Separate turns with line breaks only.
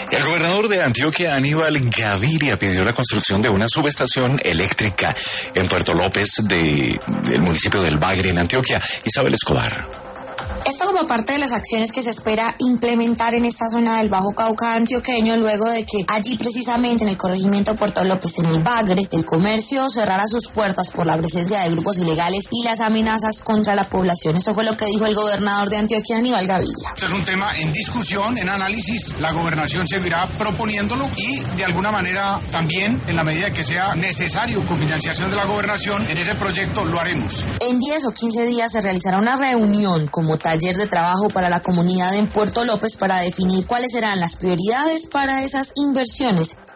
El gobernador de Antioquia, Aníbal Gaviria, pidió la construcción de una subestación eléctrica en Puerto López del municipio del Bagre, en Antioquia. Isabel Escobar.
Esto como parte de las acciones que se espera implementar en esta zona del Bajo Cauca antioqueño, luego de que allí precisamente en el corregimiento Puerto López, en el Bagre, el comercio cerrara sus puertas por la presencia de grupos ilegales y las amenazas contra la población. Esto fue lo que dijo el gobernador de Antioquia, Aníbal Gaviria.
Este es un tema en discusión, en análisis. La gobernación seguirá proponiéndolo y de alguna manera también, en la medida que sea necesario con financiación de la gobernación, en ese proyecto lo haremos.
En 10 o 15 días se realizará una reunión como taller de trabajo para la comunidad en Puerto López para definir cuáles serán las prioridades para esas inversiones.